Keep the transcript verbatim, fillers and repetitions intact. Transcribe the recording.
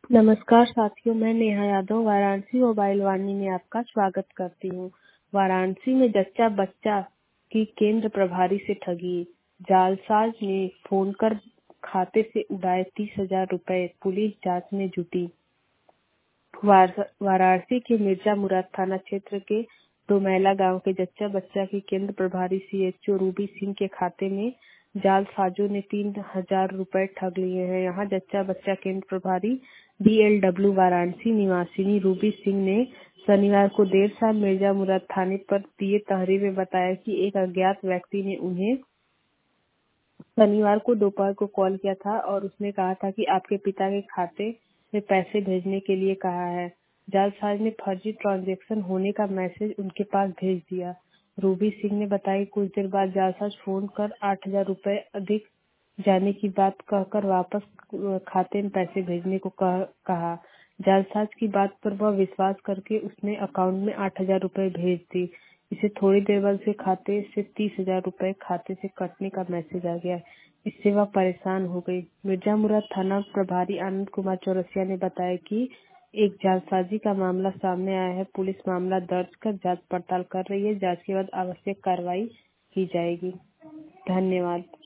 नमस्कार साथियों, मैं नेहा यादव वाराणसी मोबाइल वाणी में आपका स्वागत करती हूँ। वाराणसी में जच्चा बच्चा की केंद्र प्रभारी से ठगी, जालसाज ने फोन कर खाते से उड़ाए तीस हजार रुपए, पुलिस जांच में जुटी। वार, वाराणसी के मिर्जा मुराद थाना क्षेत्र के डोमैला गांव के जच्चा बच्चा की केंद्र प्रभारी सीएचओ रूबी सिंह के खाते में जालसाजों ने तीन हजार रुपए ठग लिए हैं। यहाँ जच्चा बच्चा केंद्र प्रभारी डीएलडब्ल्यू वाराणसी निवासिनी रूबी सिंह ने शनिवार को देर शाम मिर्जा मुराद थाने पर दिए तहरीर में बताया कि एक अज्ञात व्यक्ति ने उन्हें शनिवार को दोपहर को कॉल किया था और उसने कहा था कि आपके पिता के खाते में पैसे भेजने के लिए कहा है। जालसाज ने फर्जी ट्रांजैक्शन होने का मैसेज उनके पास भेज दिया। रूबी सिंह ने बताया कुछ देर बाद जालसाज फोन कर आठ हजार रुपए अधिक जाने की बात कहकर वापस खाते में पैसे भेजने को कह, कहा। जालसाज की बात पर वह विश्वास करके उसने अकाउंट में आठ हजार रुपए भेज दी। इसे थोड़ी देर बाद उसे खाते से तीस हजार रुपए खाते से कटने का मैसेज आ गया। इससे वह परेशान हो गई। मिर्जा मुराद थाना प्रभारी आनंद कुमार चौरसिया ने बताया कि एक जालसाजी का मामला सामने आया है। पुलिस मामला दर्ज कर जांच पड़ताल कर रही है। जांच के बाद आवश्यक कार्रवाई की जाएगी। धन्यवाद।